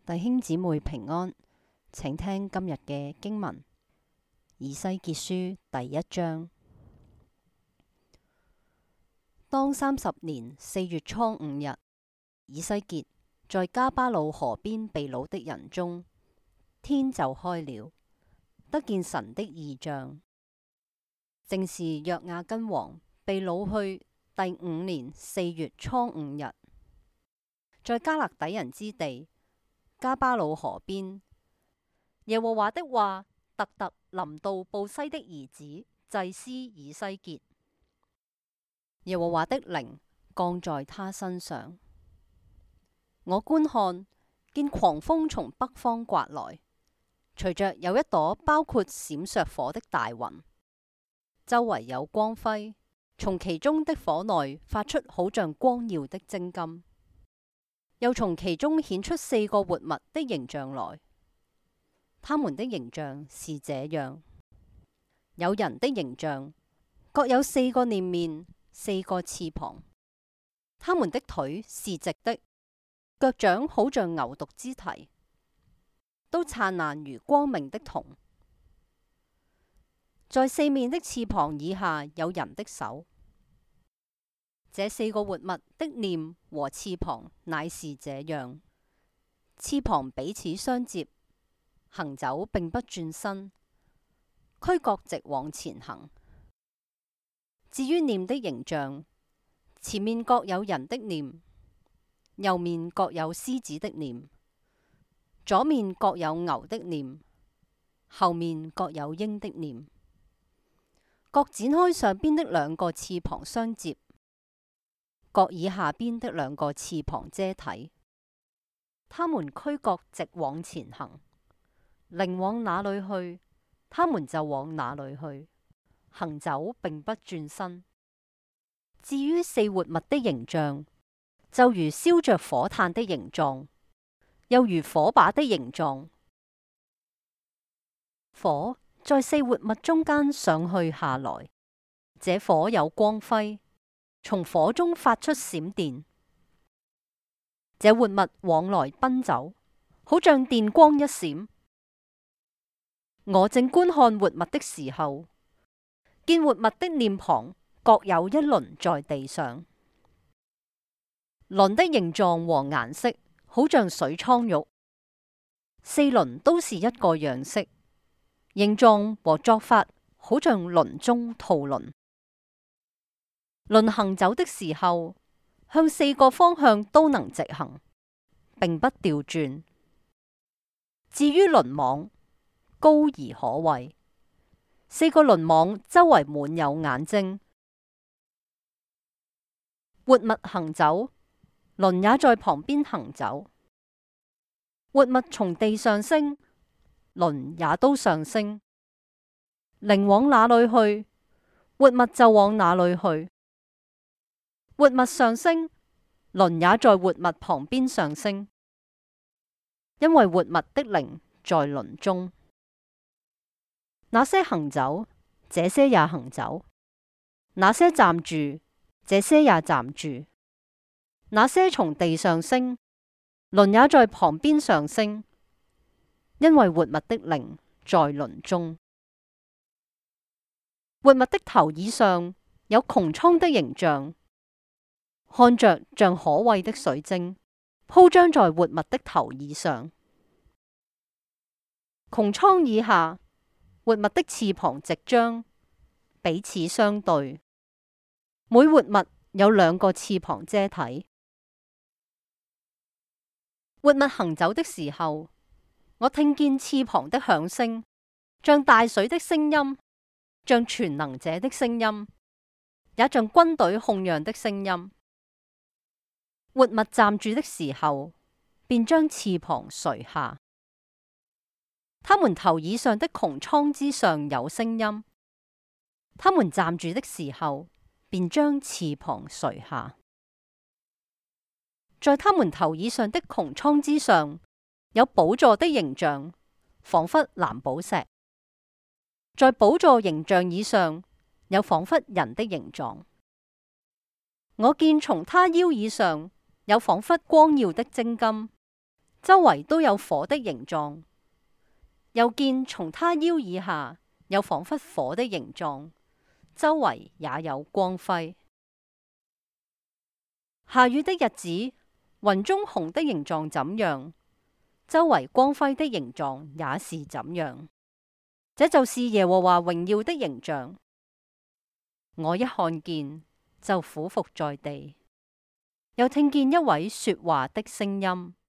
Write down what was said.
弟兄姊妹平安，請聽今日嘅經文，以西結書第1章。當30年4月初5日，以西結在迦巴魯河邊被擄的人中，天就開了，得見神的異象。正是約雅斤王被擄去第5年4月初5日，在迦勒底人之地迦巴魯河邊，耶和華的話特特臨到布西的兒子祭司以西結。耶和華的靈降在他身上。我觀看，見狂風從北方颳來，隨着有一朵包括閃爍火的大雲，周圍有光輝，從其中的火內發出好像光耀的精金。又從其中顯出4個活物的形象來，他們的形象是這樣：有人的形象，各有4個臉面，4個翅膀。他們的腿是直的，腳掌好像牛犢之蹄，都燦爛如光明的銅。在4面的翅膀以下有人的手。這4個活物的臉和翅膀乃是這樣：翅膀彼此相接，行走並不轉身，俱各直往前行。至於臉的形象，前面各有人的臉，右面各有獅子的臉，左面各有牛的臉，後面各有鷹的臉。各展開上邊的2個翅膀相接，各以下邊的2個翅膀遮體。他們俱各直往前行，靈往哪裏去，他們就往哪裏去，行走並不轉身。至於4活物的形象，就如燒着火炭的形狀，又如火把的形狀。火在4活物中間上去下來，這火有光輝，從火中發出閃電。這活物往來奔走，好像電光一閃。我正觀看活物的時候，見活物的臉龐各有1輪在地上。輪的形狀和顏色好像水蒼玉，4輪都是一個樣式，形狀和作法好像輪中套輪。輪行走的時候，向4個方向都能直行，並不掉轉。至於輪網，高而可畏，4個輪網周圍滿有眼睛。活物行走，輪也在旁邊行走。活物從地上升，輪也都上升。靈往哪裏去，活物就往哪裏去。活物上升，輪也在活物旁邊上升，因為活物的靈在輪中。那些行走，這些也行走；那些站住，這些也站住；那些從地上升，輪也在旁邊上升，因為活物的靈在輪中。活物的頭以上有穹蒼的形象，看着像可畏的水晶，鋪張在活物的頭以上。穹蒼以下，活物的翅膀直張，彼此相對，每活物有2個翅膀遮體。活物行走的時候，我聽見翅膀的響聲，像大水的聲音，像全能者的聲音，也像軍隊鬨嚷的聲音。活物站住的時候，便將翅膀垂下。他們頭以上的穹蒼之上有聲音，他們站住的時候，便將翅膀垂下。在他們頭以上的穹蒼之上，有寶座的形象，仿佛藍寶石。在寶座形象以上，有仿佛人的形狀。我見從他腰以上有仿佛光耀的精金， 周圍都有火的形狀，又見從他腰以下有仿佛火的形狀，周圍也有光輝。下雨的日子，雲中虹的形狀怎樣，周圍光輝的形狀也是怎樣。這就是耶和華榮耀的形象。我一看見，就俯伏在地，又聽見一位說話的聲音。